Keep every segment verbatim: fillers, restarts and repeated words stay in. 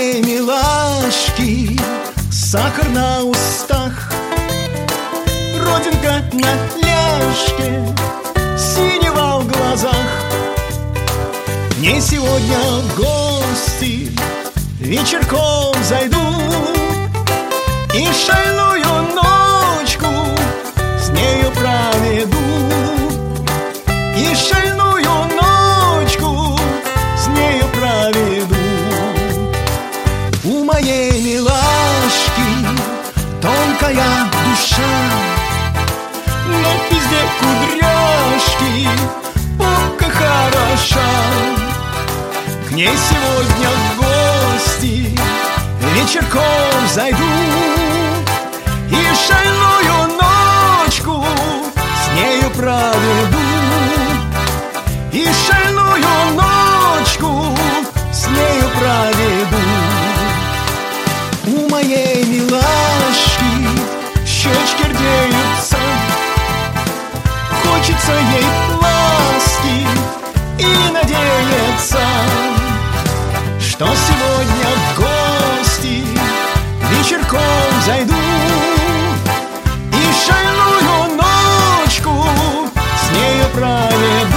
моей милашки сахар на устах, родинка на ляжке, синева в глазах. К ней сегодня в гости вечерком зайду и шальную ночку с нею проведу. И шальную ночку с нею проведу. У моей милашки тонкая душа, но везде кудряшки, попка хороша. К ней сегодня в гости вечерком зайду и шальную ночку с нею проведу. И шальную ночку с нею проведу. У моей милашки щечки рдеются, хочется ей ласки и надеяться, что сегодня в гости вечерком зайду и шальную ночку с нею проведу.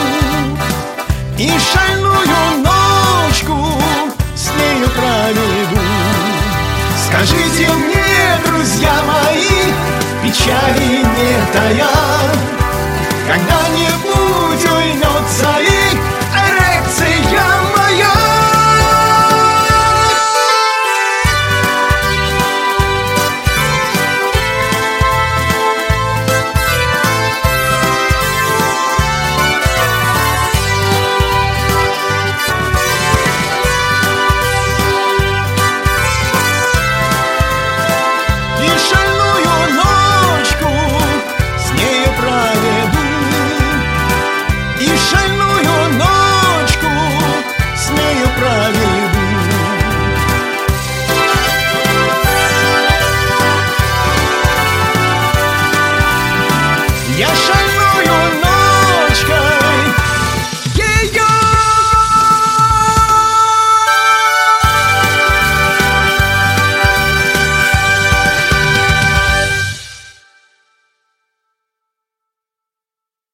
И шальную ночку с нею проведу. Скажите мне, друзья мои, печали не тая, когда-нибудь уймется